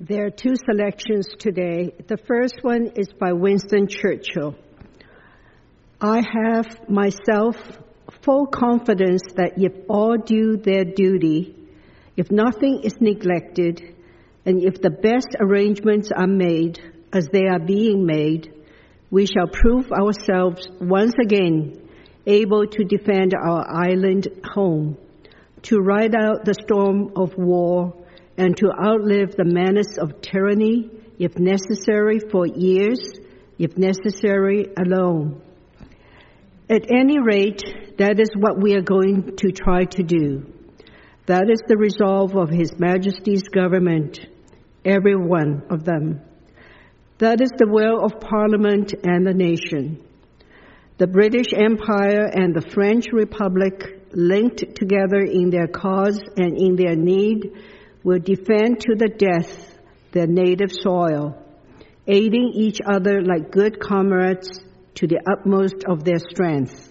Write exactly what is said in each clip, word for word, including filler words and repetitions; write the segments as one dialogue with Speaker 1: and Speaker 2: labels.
Speaker 1: There are two selections today. The first one is by Winston Churchill. I have myself full confidence that if all do their duty, if nothing is neglected, and if the best arrangements are made as they are being made, we shall prove ourselves once again able to defend our island home, to ride out the storm of war, and to outlive the menace of tyranny, if necessary for years, if necessary alone. At any rate, that is what we are going to try to do. That is the resolve of His Majesty's government, every one of them. That is the will of Parliament and the nation. The British Empire and the French Republic, linked together in their cause and in their need, will defend to the death their native soil, aiding each other like good comrades to the utmost of their strength.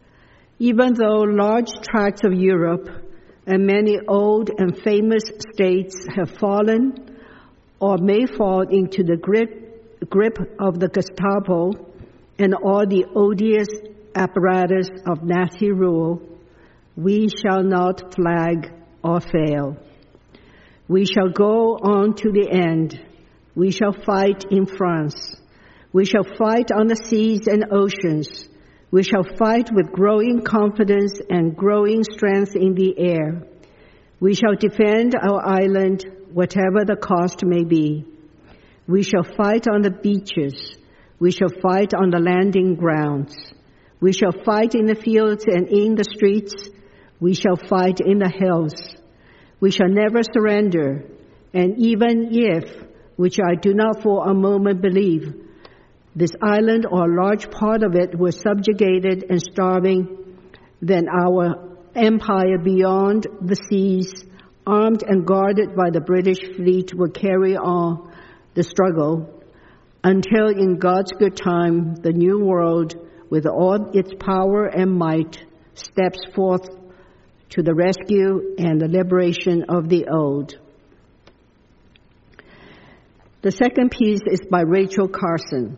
Speaker 1: Even though large tracts of Europe and many old and famous states have fallen or may fall into the grip, grip of the Gestapo and all the odious apparatus of Nazi rule, we shall not flag or fail. We shall go on to the end. We shall fight in France. We shall fight on the seas and oceans. We shall fight with growing confidence and growing strength in the air. We shall defend our island, whatever the cost may be. We shall fight on the beaches. We shall fight on the landing grounds. We shall fight in the fields and in the streets. We shall fight in the hills. We shall never surrender, and even if, which I do not for a moment believe, this island or a large part of it were subjugated and starving, then our empire beyond the seas, armed and guarded by the British fleet, will carry on the struggle until in God's good time the new world, with all its power and might, steps forth to the rescue and the liberation of the old. The second piece is by Rachel Carson.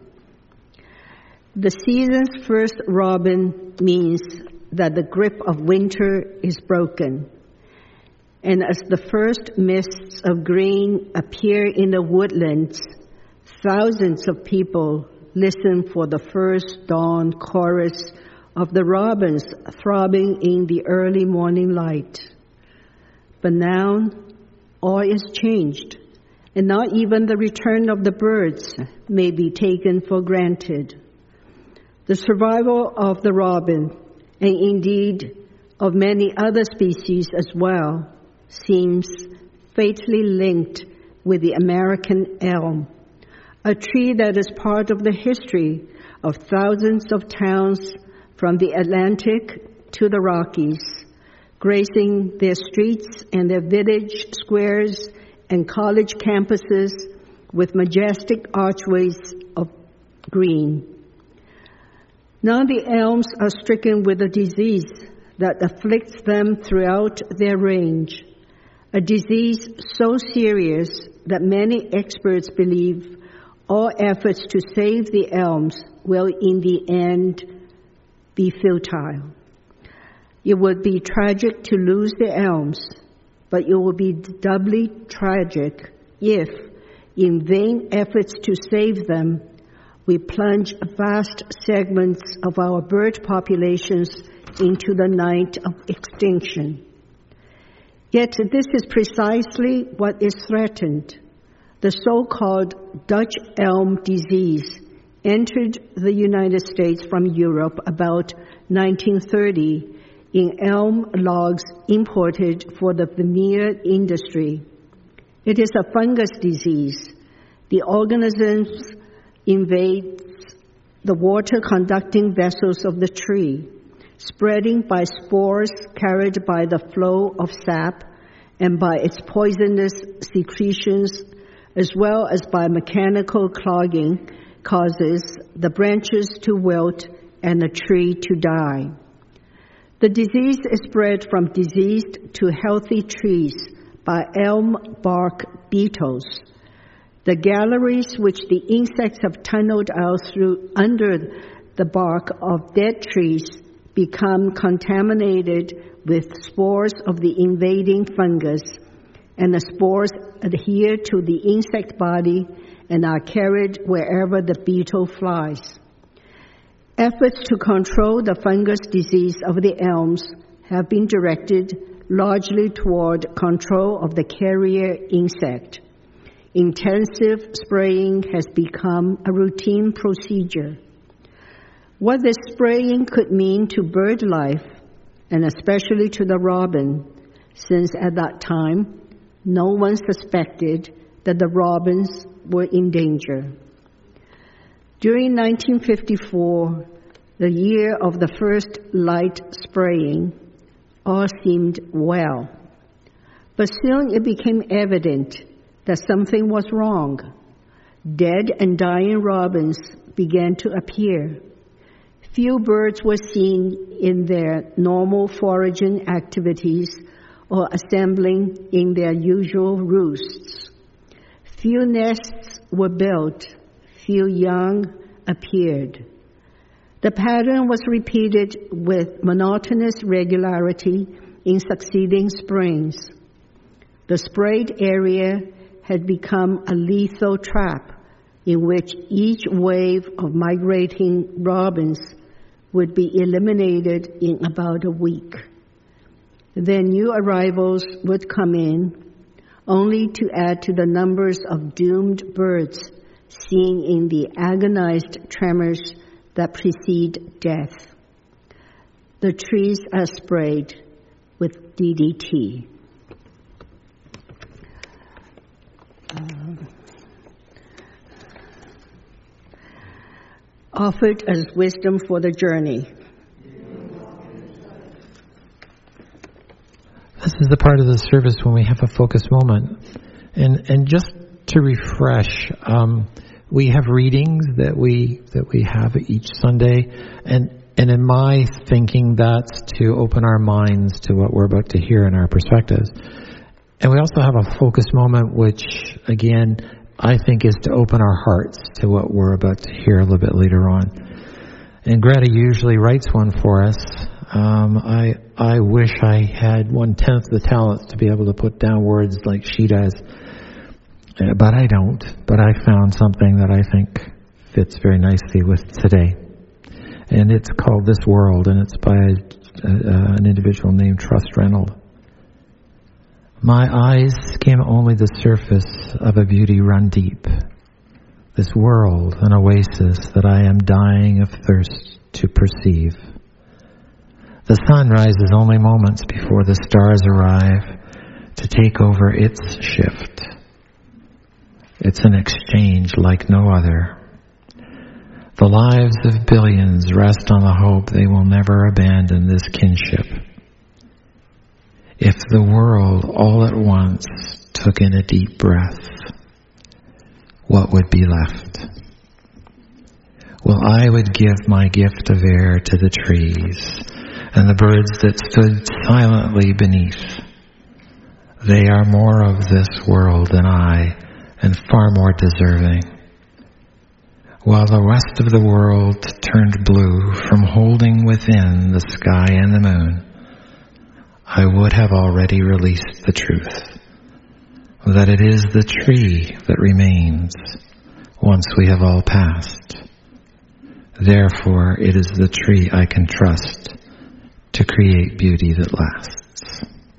Speaker 1: The season's first robin means that the grip of winter is broken. And as the first mists of green appear in the woodlands, thousands of people listen for the first dawn chorus of the robins throbbing in the early morning light. But now all is changed, and not even the return of the birds may be taken for granted. The survival of the robin, and indeed of many other species as well, seems fatally linked with the American elm, a tree that is part of the history of thousands of towns from the Atlantic to the Rockies, gracing their streets and their village squares and college campuses with majestic archways of green. Now the elms are stricken with a disease that afflicts them throughout their range, a disease so serious that many experts believe all efforts to save the elms will in the end be futile. It would be tragic to lose the elms, but it will be doubly tragic if, in vain efforts to save them, we plunge vast segments of our bird populations into the night of extinction. Yet this is precisely what is threatened. The so-called Dutch elm disease entered the United States from Europe about nineteen thirty in elm logs imported for the veneer industry. It is a fungus disease. The organisms invade the water-conducting vessels of the tree, spreading by spores carried by the flow of sap and by its poisonous secretions, as well as by mechanical clogging, causes the branches to wilt and the tree to die. The disease is spread from diseased to healthy trees by elm bark beetles. The galleries which the insects have tunneled out through under the bark of dead trees become contaminated with spores of the invading fungus, and the spores adhere to the insect body and are carried wherever the beetle flies. Efforts to control the fungus disease of the elms have been directed largely toward control of the carrier insect. Intensive spraying has become a routine procedure. What this spraying could mean to bird life, and especially to the robin, since at that time no one suspected that the robins were in danger. During nineteen fifty-four, the year of the first light spraying, all seemed well. But soon it became evident that something was wrong. Dead and dying robins began to appear. Few birds were seen in their normal foraging activities or assembling in their usual roosts. Few nests were built. Few young appeared. The pattern was repeated with monotonous regularity in succeeding springs. The sprayed area had become a lethal trap in which each wave of migrating robins would be eliminated in about a week. Then new arrivals would come in, only to add to the numbers of doomed birds seen in the agonized tremors that precede death. The trees are sprayed with D D T. Um, offered as wisdom for the journey.
Speaker 2: This is the part of the service when we have a focus moment. And and just to refresh, um, we have readings that we that we have each Sunday, and and in my thinking, that's to open our minds to what we're about to hear in our perspectives. And we also have a focus moment, which again I think is to open our hearts to what we're about to hear a little bit later on. And Greta usually writes one for us. Um, I I wish I had one tenth the talents to be able to put down words like she does. But I don't. But I found something that I think fits very nicely with today. And it's called This World, and it's by a, a, an individual named Trust Reynolds. My eyes skim only the surface of a beauty run deep. This world, an oasis that I am dying of thirst to perceive. The sun rises only moments before the stars arrive to take over its shift. It's an exchange like no other. The lives of billions rest on the hope they will never abandon this kinship. If the world all at once took in a deep breath, what would be left? Well, I would give my gift of air to the trees and the birds that stood silently beneath. They are more of this world than I, and far more deserving. While the rest of the world turned blue from holding within the sky and the moon, I would have already released the truth, that it is the tree that remains once we have all passed. Therefore, it is the tree I can trust to create beauty that lasts.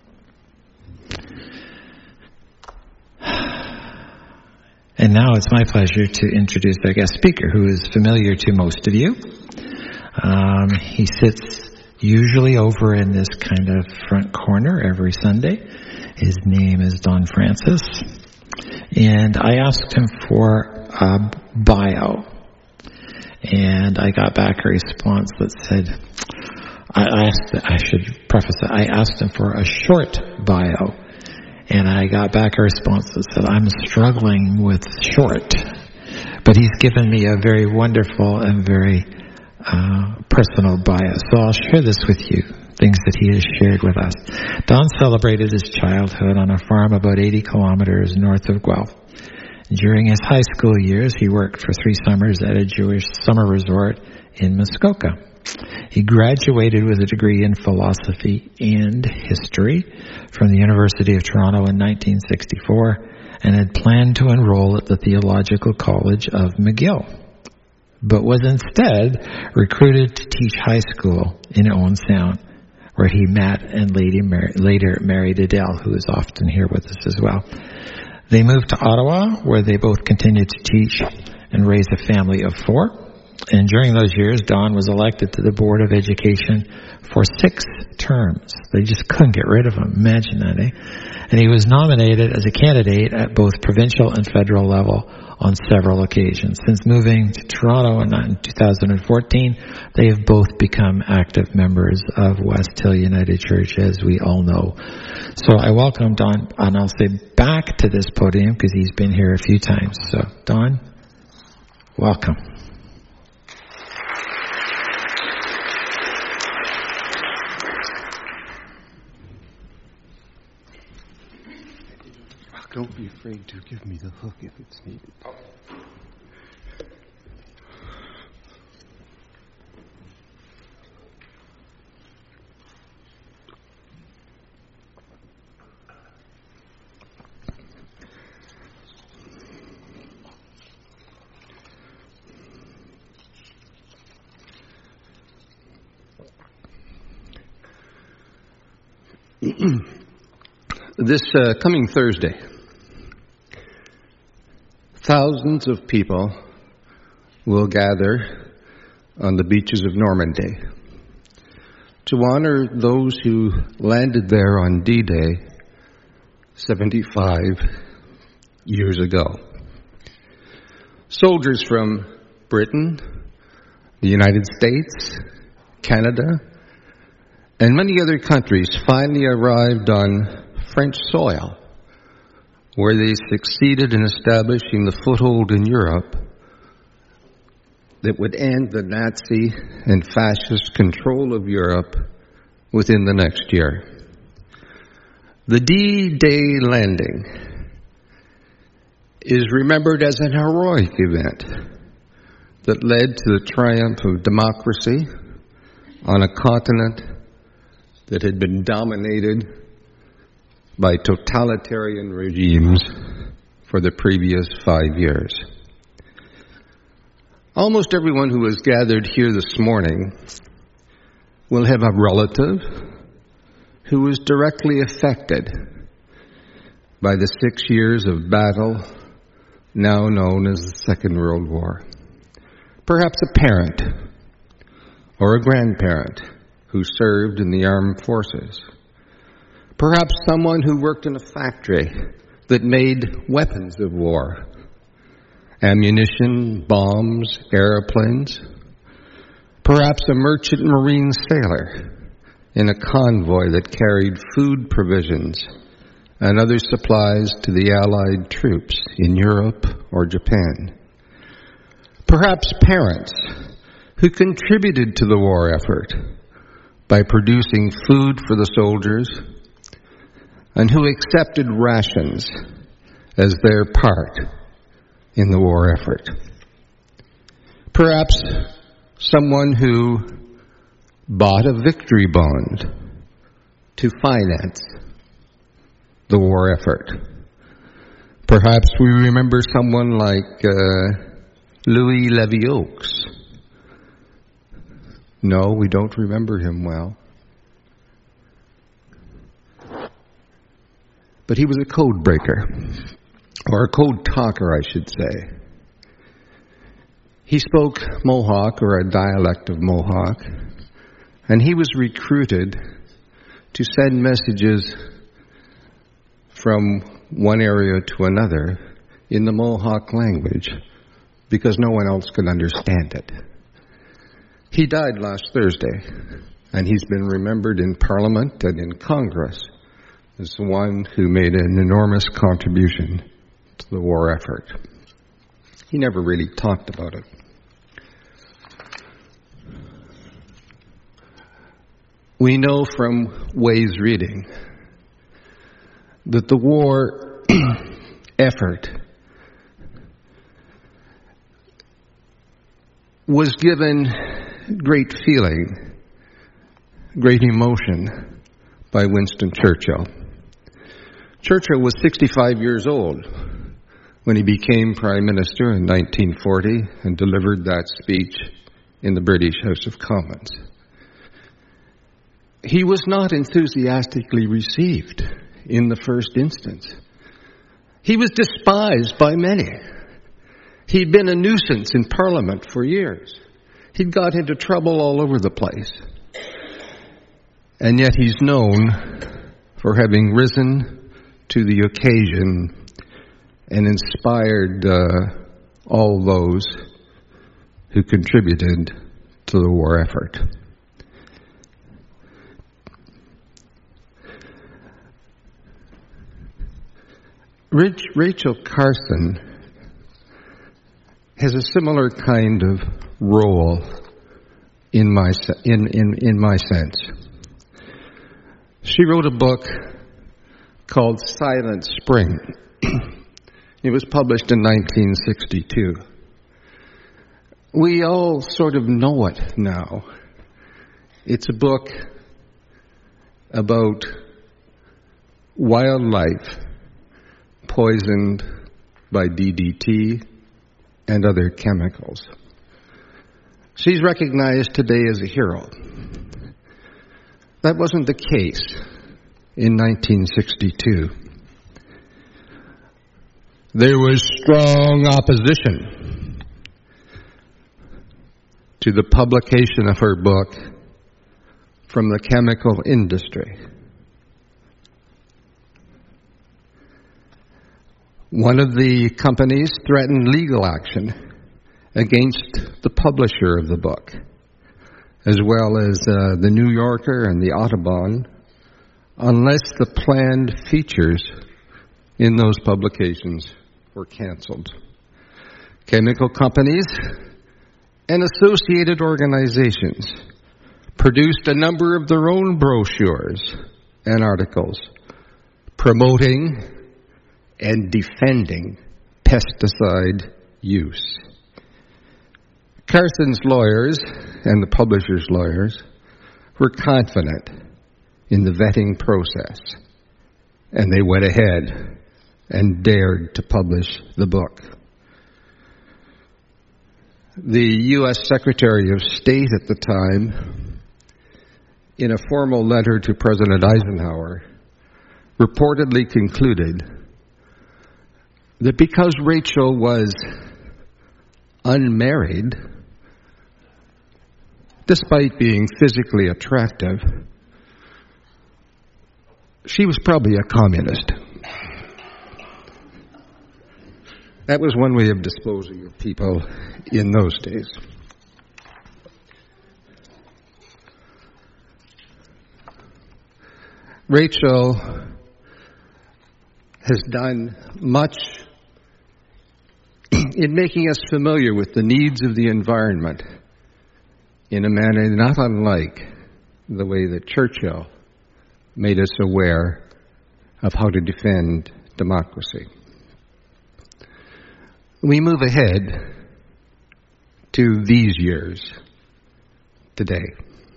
Speaker 2: And now it's my pleasure to introduce our guest speaker, who is familiar to most of you. Um, he sits usually over in this kind of front corner every Sunday. His name is Don Francis. And I asked him for a bio. And I got back a response that said, I asked, I should preface it, I asked him for a short bio. And I got back a response that said, I'm struggling with short. But he's given me a very wonderful and very uh, personal bio. So I'll share this with you, things that he has shared with us. Don celebrated his childhood on a farm about eighty kilometers north of Guelph. During his high school years, he worked for three summers at a Jewish summer resort in Muskoka. He graduated with a degree in philosophy and history from the University of Toronto in nineteen sixty-four and had planned to enroll at the Theological College of McGill, but was instead recruited to teach high school in Owen Sound, where he met and later married Adele, who is often here with us as well. They moved to Ottawa, where they both continued to teach and raise a family of four. And during those years, Don was elected to the Board of Education for six terms. They just couldn't get rid of him. Imagine that, eh? And he was nominated as a candidate at both provincial and federal level on several occasions. Since moving to Toronto in two thousand fourteen, they have both become active members of West Hill United Church, as we all know. So I welcome Don, and I'll say back to this podium because he's been here a few times. So Don, welcome.
Speaker 3: Don't be afraid to give me the hook if it's needed. This uh, coming Thursday, thousands of people will gather on the beaches of Normandy to honor those who landed there on D-Day seventy-five years ago. Soldiers from Britain, the United States, Canada, and many other countries finally arrived on French soil, where they succeeded in establishing the foothold in Europe that would end the Nazi and fascist control of Europe within the next year. The D-Day landing is remembered as an heroic event that led to the triumph of democracy on a continent that had been dominated by totalitarian regimes for the previous five years. Almost everyone who has gathered here this morning will have a relative who was directly affected by the six years of battle now known as the Second World War. Perhaps a parent or a grandparent who served in the armed forces. Perhaps someone who worked in a factory that made weapons of war, ammunition, bombs, airplanes. Perhaps a merchant marine sailor in a convoy that carried food provisions and other supplies to the Allied troops in Europe or Japan. Perhaps parents who contributed to the war effort by producing food for the soldiers and who accepted rations as their part in the war effort. Perhaps someone who bought a victory bond to finance the war effort. Perhaps we remember someone like uh, Louis Levy-Oaks. No, we don't remember him well. But he was a code breaker, or a code talker, I should say. He spoke Mohawk, or a dialect of Mohawk, and he was recruited to send messages from one area to another in the Mohawk language, because no one else could understand it. He died last Thursday, and he's been remembered in Parliament and in Congress as the one who made an enormous contribution to the war effort. He never really talked about it. We know from Way's reading that the war effort was given great feeling, great emotion by Winston Churchill. Churchill was sixty-five years old when he became Prime Minister in nineteen forty and delivered that speech in the British House of Commons. He was not enthusiastically received in the first instance. He was despised by many. He'd been a nuisance in Parliament for years. He'd got into trouble all over the place. And yet he's known for having risen to the occasion and inspired uh, all those who contributed to the war effort. Rich, Rachel Carson has a similar kind of role in my in, in, in my sense. She wrote a book called Silent Spring. It was published in nineteen sixty-two. We all sort of know it now. It's a book about wildlife poisoned by D D T and other chemicals. She's recognized today as a hero. That wasn't the case in nineteen sixty-two. There was strong opposition to the publication of her book from the chemical industry. One of the companies threatened legal action against the publisher of the book, as well as uh, the New Yorker and the Audubon, unless the planned features in those publications were canceled. Chemical companies and associated organizations produced a number of their own brochures and articles promoting and defending pesticide use. Carson's lawyers and the publisher's lawyers were confident in the vetting process, and they went ahead and dared to publish the book. The U S Secretary of State at the time, in a formal letter to President Eisenhower, reportedly concluded that because Rachel was unmarried, despite being physically attractive, she was probably a communist. That was one way of disposing of people in those days. Rachel has done much in making us familiar with the needs of the environment in a manner not unlike the way that Churchill made us aware of how to defend democracy. We move ahead to these years today.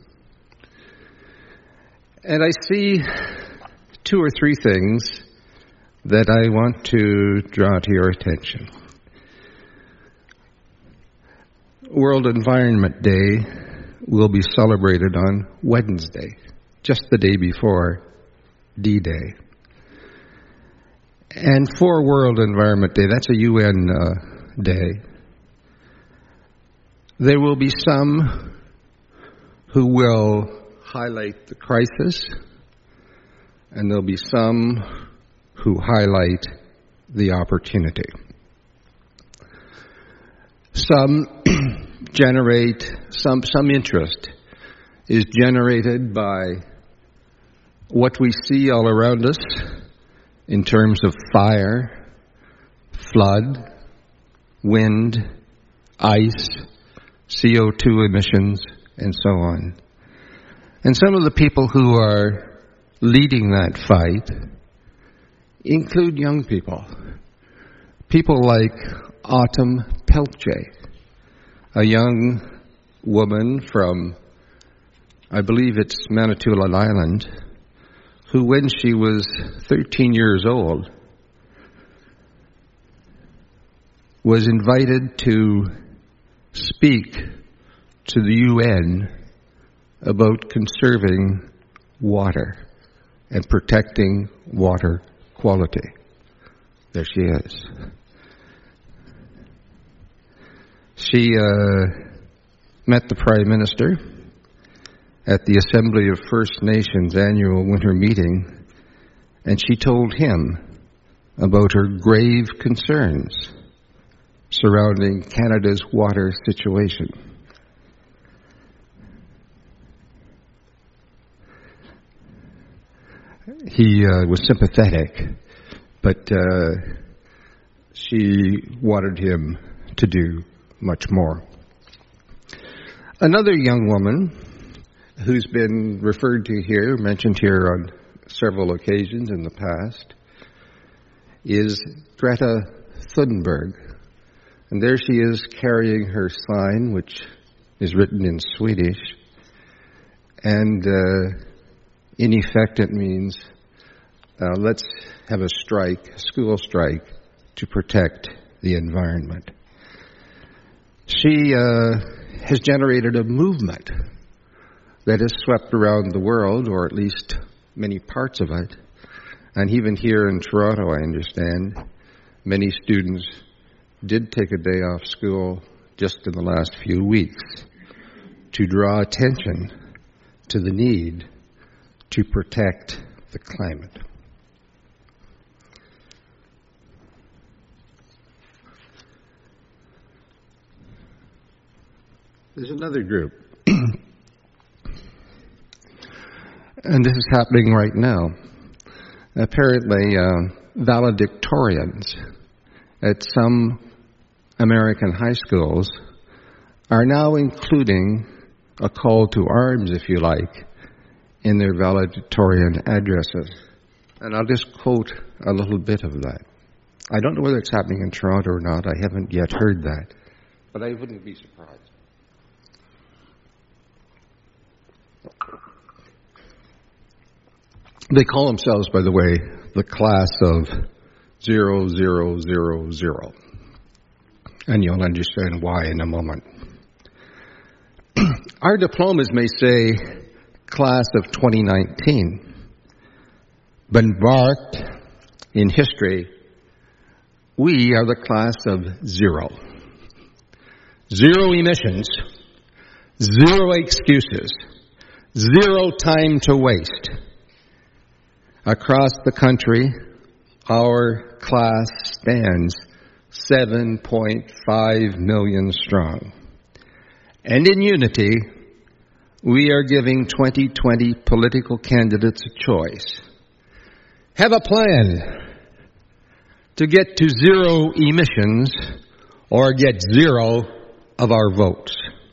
Speaker 3: And I see two or three things that I want to draw to your attention. World Environment Day will be celebrated on Wednesday, just the day before D-Day. And for World Environment Day, that's a U N uh, day, there will be some who will highlight the crisis, and there'll be some who highlight the opportunity. Some generate, some, some interest is generated by what we see all around us in terms of fire, flood, wind, ice, C O two emissions, and so on. And some of the people who are leading that fight include young people. People like Autumn Peltier, a young woman from, I believe it's Manitoulin Island, who when she was thirteen years old was invited to speak to the U N about conserving water and protecting water quality. There she is. She uh, met the Prime Minister at the Assembly of First Nations annual winter meeting, and she told him about her grave concerns surrounding Canada's water situation. He uh, was sympathetic, but uh, she wanted him to do much more. Another young woman who's been referred to here, mentioned here on several occasions in the past, is Greta Thunberg. And there she is carrying her sign, which is written in Swedish. And uh, in effect it means, uh, let's have a strike, a school strike, to protect the environment. She uh, has generated a movement that has swept around the world, or at least many parts of it. And even here in Toronto, I understand, many students did take a day off school just in the last few weeks to draw attention to the need to protect the climate. There's another group, and this is happening right now. Apparently, uh, valedictorians at some American high schools are now including a call to arms, if you like, in their valedictorian addresses. And I'll just quote a little bit of that. I don't know whether it's happening in Toronto or not. I haven't yet heard that. But I wouldn't be surprised. They call themselves, by the way, the class of zero, zero, zero, zero. And you'll understand why in a moment. Our diplomas may say class of twenty nineteen, but marked in history, we are the class of zero. Zero emissions, zero excuses, zero time to waste. Across the country, our class stands seven point five million strong. And in unity, we are giving twenty twenty political candidates a choice. Have a plan to get to zero emissions or get zero of our votes.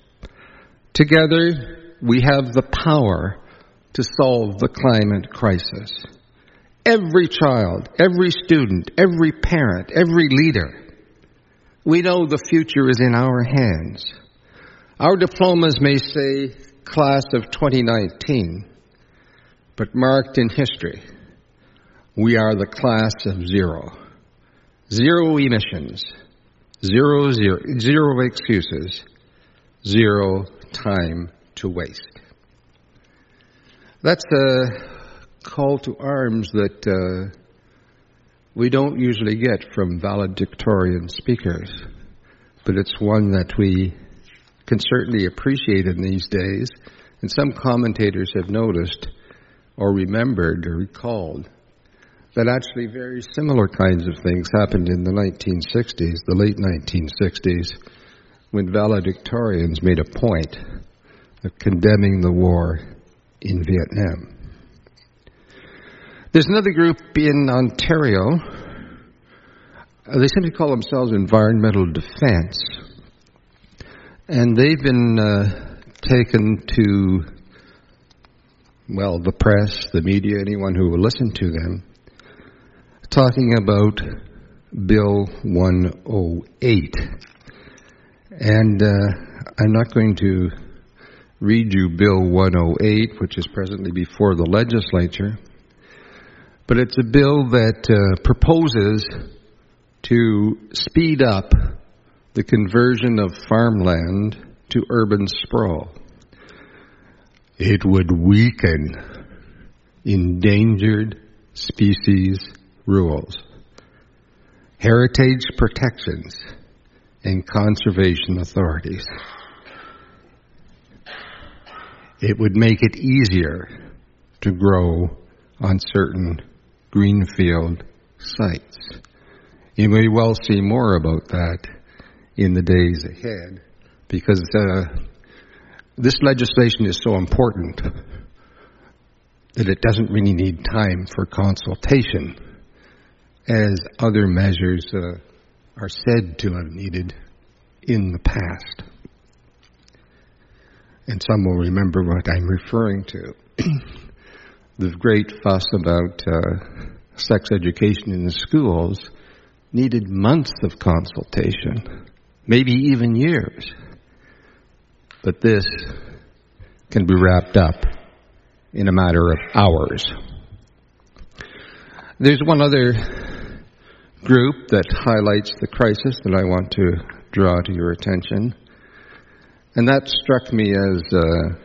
Speaker 3: Together, we have the power to solve the climate crisis. Every child, every student, every parent, every leader, we know the future is in our hands. Our diplomas may say class of twenty nineteen, but marked in history, we are the class of zero. Zero emissions, zero, zero, zero excuses, zero time to waste. That's a call to arms that uh, we don't usually get from valedictorian speakers, but it's one that we can certainly appreciate in these days. And some commentators have noticed or remembered or recalled that actually very similar kinds of things happened in the nineteen sixties, the late nineteen sixties, when valedictorians made a point of condemning the war in Vietnam. There's another group in Ontario. Uh, they simply call themselves Environmental Defense. And they've been uh, taken to, well, the press, the media, anyone who will listen to them, talking about Bill one oh eight. And uh, I'm not going to read you Bill one oh eight, which is presently before the legislature, but it's a bill that uh, proposes to speed up the conversion of farmland to urban sprawl. It would weaken endangered species rules, heritage protections, and conservation authorities. It would make it easier to grow on certain greenfield sites. You may well see more about that in the days ahead, because uh, this legislation is so important that it doesn't really need time for consultation, as other measures uh, are said to have needed in the past. And some will remember what I'm referring to. The great fuss about uh, sex education in the schools needed months of consultation, maybe even years. But this can be wrapped up in a matter of hours. There's one other group that highlights the crisis that I want to draw to your attention, and that struck me as, uh,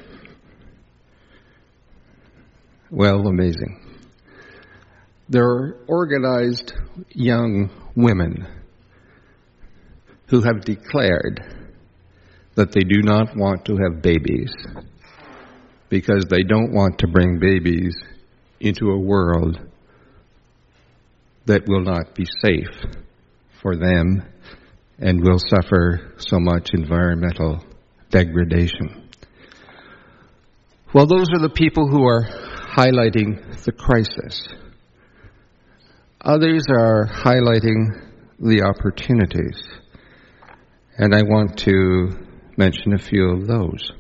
Speaker 3: well, amazing. There are organized young women who have declared that they do not want to have babies because they don't want to bring babies into a world that will not be safe for them and will suffer so much environmental degradation. Well, those are the people who are highlighting the crisis. Others are highlighting the opportunities, and I want to mention a few of those.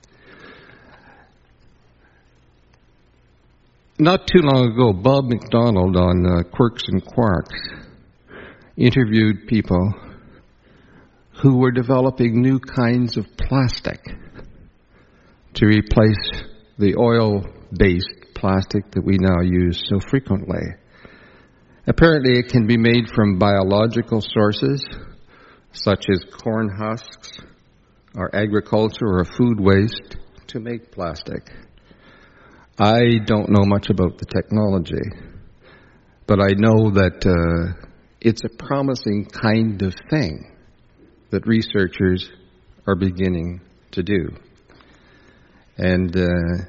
Speaker 3: Not too long ago, Bob McDonald on uh, Quirks and Quarks interviewed people who were developing new kinds of plastic to replace the oil-based plastic that we now use so frequently. Apparently, it can be made from biological sources, such as corn husks, or agriculture, or food waste, to make plastic. I don't know much about the technology, but I know that uh, it's a promising kind of thing that researchers are beginning to do. And uh,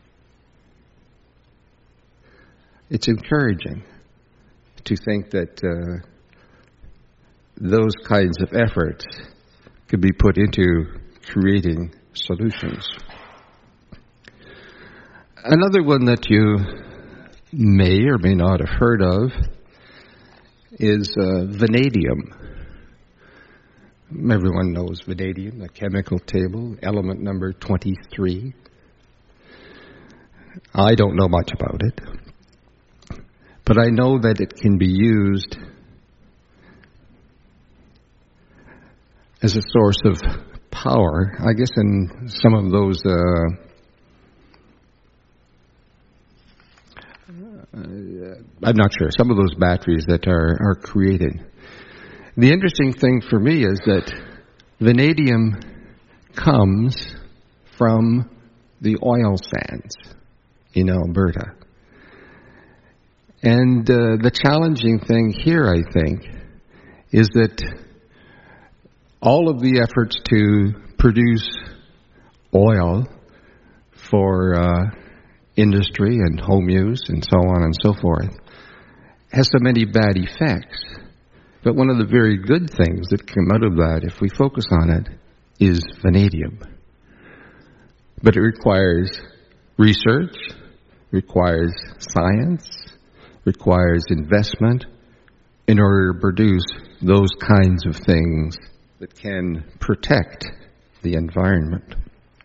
Speaker 3: it's encouraging to think that uh, those kinds of efforts could be put into creating solutions. Another one that you may or may not have heard of is uh, vanadium. Everyone knows vanadium, the chemical table, element number twenty-three. I don't know much about it, but I know that it can be used as a source of power. I guess in some of those uh, I'm not sure, some of those batteries that are, are created. The interesting thing for me is that vanadium comes from the oil sands in Alberta. And uh, the challenging thing here, I think, is that all of the efforts to produce oil for uh, industry and home use and so on and so forth has so many bad effects. But one of the very good things that come out of that, if we focus on it, is vanadium. But it requires research, requires science, requires investment in order to produce those kinds of things that can protect the environment.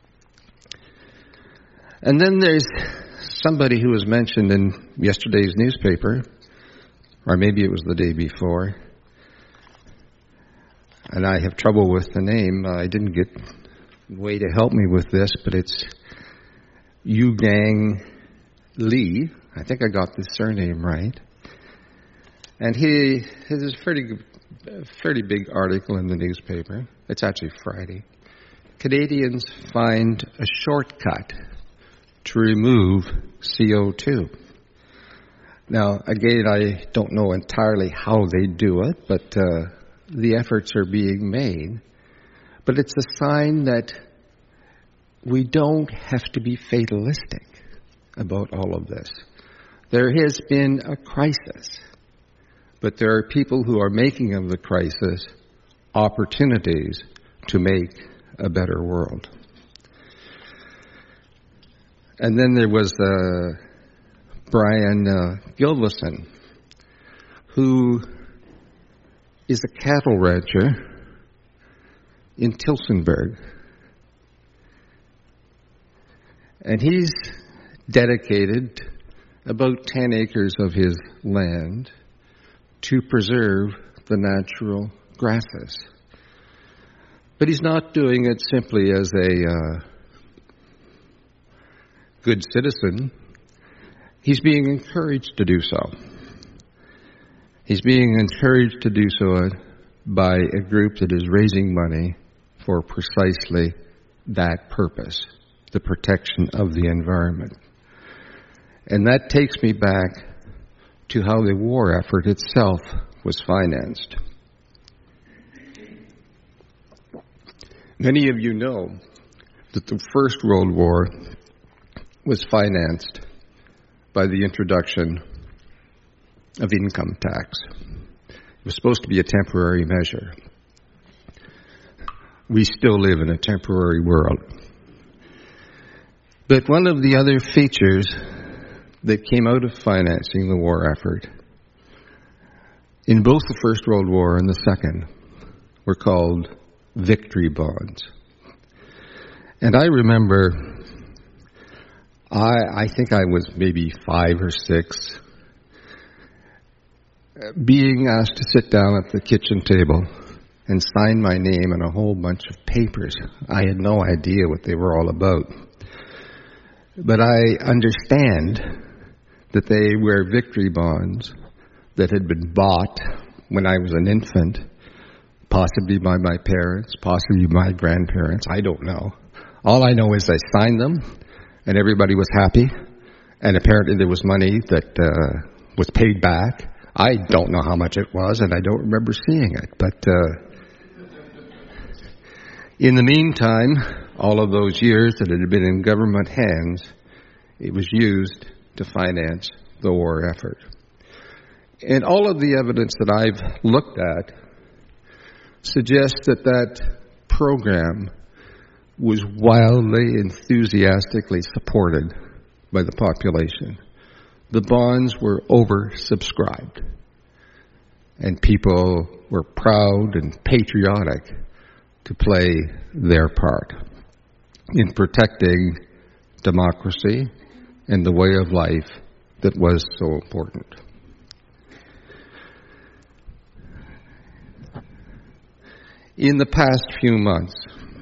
Speaker 3: And then there's somebody who was mentioned in yesterday's newspaper, or maybe it was the day before, and I have trouble with the name. I didn't get way to help me with this, but it's Yugang Lee. I think I got the surname right. And he has a fairly, fairly big article in the newspaper. It's actually Friday. Canadians find a shortcut to remove C O two. Now, again, I don't know entirely how they do it, but uh, the efforts are being made. But it's a sign that we don't have to be fatalistic about all of this. There has been a crisis, but there are people who are making of the crisis opportunities to make a better world. And then there was uh, Brian uh, Gilvison, who is a cattle rancher in Tillsonburg. And he's dedicated about ten acres of his land to preserve the natural grasses. But he's not doing it simply as a uh, good citizen. He's being encouraged to do so. He's being encouraged to do so by a group that is raising money for precisely that purpose, the protection of the environment. And that takes me back to how the war effort itself was financed. Many of you know that the First World War was financed by the introduction of income tax. It was supposed to be a temporary measure. We still live in a temporary world. But one of the other features that came out of financing the war effort in both the First World War and the Second were called victory bonds. And I remember, I, I think I was maybe five or six, being asked to sit down at the kitchen table and sign my name on a whole bunch of papers. I had no idea what they were all about. But I understand that they were victory bonds that had been bought when I was an infant, possibly by my parents, possibly my grandparents. I don't know. All I know is I signed them, and everybody was happy, and apparently there was money that uh, was paid back. I don't know how much it was, and I don't remember seeing it. But uh, in the meantime, all of those years that it had been in government hands, it was used to finance the war effort. And all of the evidence that I've looked at suggests that that program was wildly, enthusiastically supported by the population. The bonds were oversubscribed, and people were proud and patriotic to play their part in protecting democracy and the way of life that was so important. In the past few months,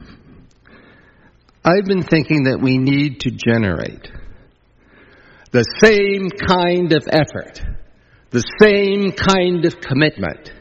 Speaker 3: I've been thinking that we need to generate the same kind of effort, the same kind of commitment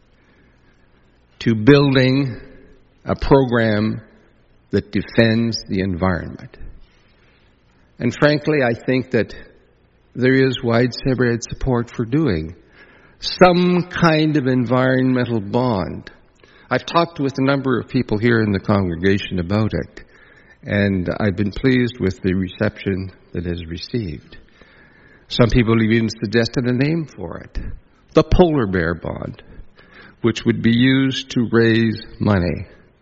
Speaker 3: to building a program that defends the environment. And frankly, I think that there is widespread support for doing some kind of environmental bond. I've talked with a number of people here in the congregation about it, and I've been pleased with the reception that it has received. Some people have even suggested a name for it, the Polar Bear Bond, which would be used to raise money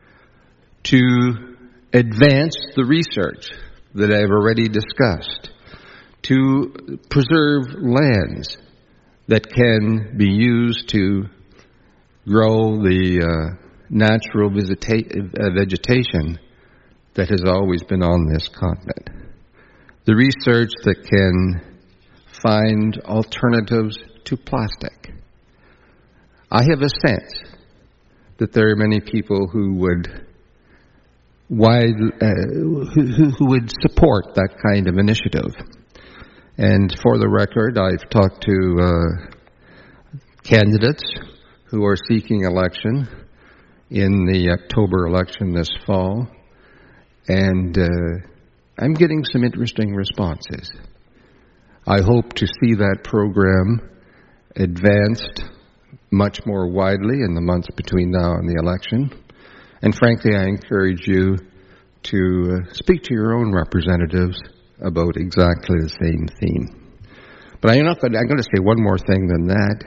Speaker 3: to advance the research that I've already discussed, to preserve lands that can be used to grow the uh, natural visita- uh, vegetation that has always been on this continent. The research that can find alternatives to plastic. I have a sense that there are many people who would wide, uh, who, who would support that kind of initiative. And for the record, I've talked to uh, candidates who are seeking election in the October election this fall, and uh, I'm getting some interesting responses. I hope to see that program advanced much more widely in the months between now and the election. And frankly, I encourage you to uh, speak to your own representatives about exactly the same theme. But I'm not going to, I'm going to say one more thing than that.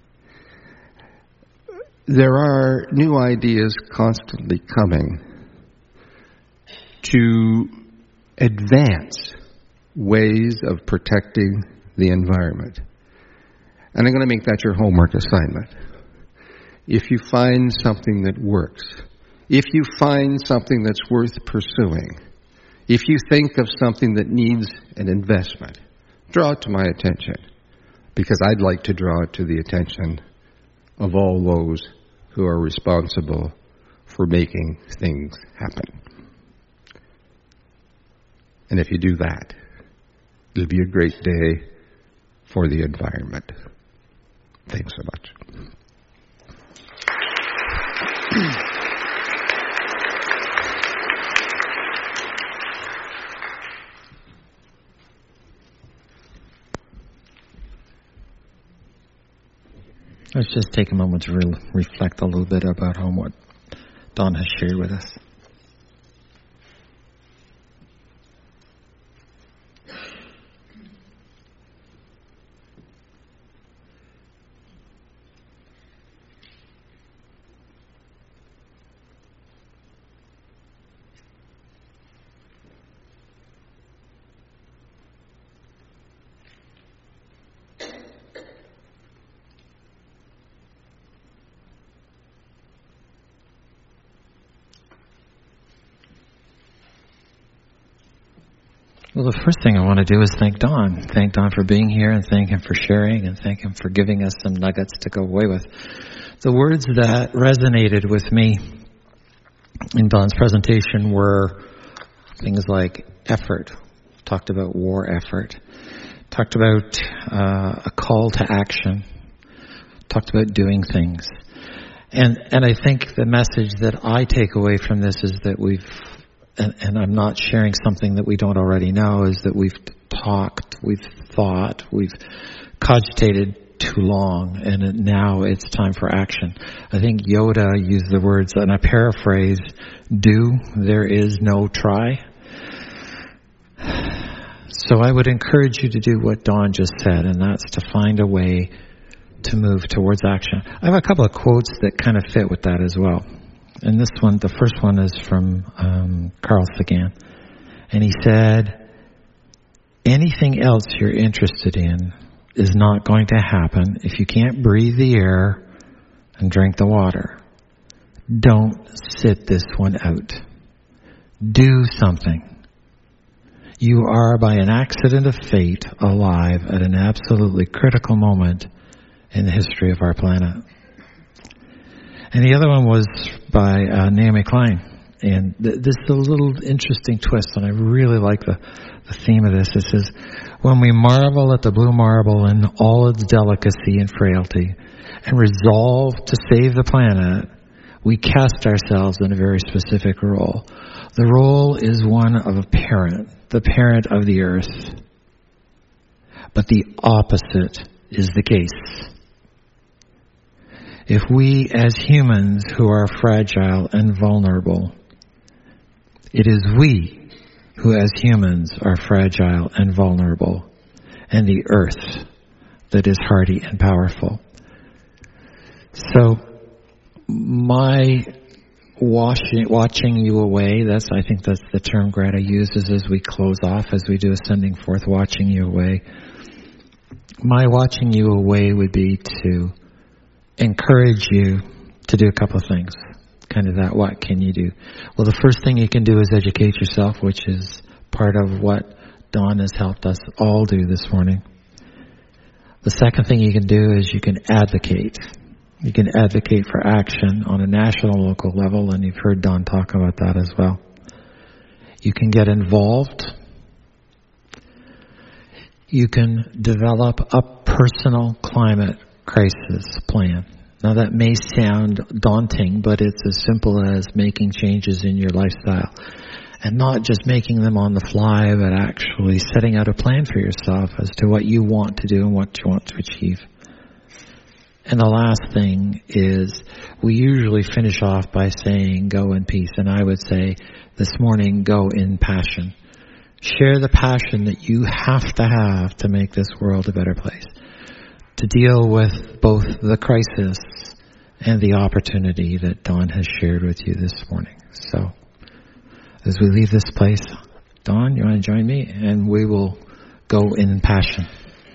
Speaker 3: There are new ideas constantly coming to advance ways of protecting the environment. And I'm going to make that your homework assignment. If you find something that works, if you find something that's worth pursuing, if you think of something that needs an investment, draw it to my attention, because I'd like to draw it to the attention of all those who are responsible for making things happen. And if you do that, it'll be a great day for the environment. Thanks so much.
Speaker 2: Let's just take a moment to re- reflect a little bit about on what Don has shared with us. Well, the first thing I want to do is thank Don. Thank Don for being here, and thank him for sharing, and thank him for giving us some nuggets to go away with. The words that resonated with me in Don's presentation were things like effort. Talked about war effort. Talked about uh, a call to action. Talked about doing things. And and I think the message that I take away from this is that we've And, and I'm not sharing something that we don't already know, is that we've talked, we've thought, we've cogitated too long, and it, now it's time for action. I think Yoda used the words, and I paraphrase, do, there is no try. So I would encourage you to do what Don just said, and that's to find a way to move towards action. I have a couple of quotes that kind of fit with that as well. And this one, the first one is from um, Carl Sagan. And he said, anything else you're interested in is not going to happen if you can't breathe the air and drink the water. Don't sit this one out. Do something. You are, by an accident of fate, alive at an absolutely critical moment in the history of our planet. And the other one was by uh, Naomi Klein. And th- this is a little interesting twist, and I really like the, the theme of this. It says, when we marvel at the blue marble in all its delicacy and frailty, and resolve to save the planet, we cast ourselves in a very specific role. The role is one of a parent, the parent of the earth. But the opposite is the case. If we as humans who are fragile and vulnerable, it is we who as humans are fragile and vulnerable, and the earth that is hardy and powerful. So my watching, watching you away, that's, I think that's the term Greta uses as we close off, as we do Ascending Forth, watching you away. My watching you away would be to encourage you to do a couple of things. Kind of that, what can you do? Well, the first thing you can do is educate yourself, which is part of what Dawn has helped us all do this morning. The second thing you can do is you can advocate. You can advocate for action on a national, local level, and you've heard Don talk about that as well. You can get involved. You can develop a personal climate crisis plan. Now that may sound daunting, but it's as simple as making changes in your lifestyle. And not just making them on the fly, but actually setting out a plan for yourself as to what you want to do and what you want to achieve. And the last thing is, we usually finish off by saying, go in peace. And I would say this morning, go in passion. Share the passion that you have to have to make this world a better place. To deal with both the crisis and the opportunity that Don has shared with you this morning. So, as we leave this place, Don, you want to join me? And we will go in passion.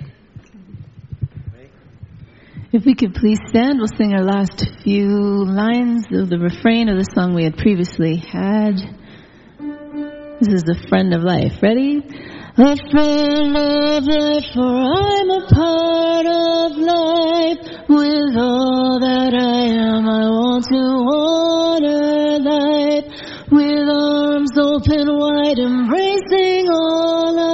Speaker 4: If we could please stand, we'll sing our last few lines of the refrain of the song we had previously had. This is The Friend of Life. Ready? A friend of life, for I'm a part of life. With all that I am, I want to honor life. With arms open wide, embracing all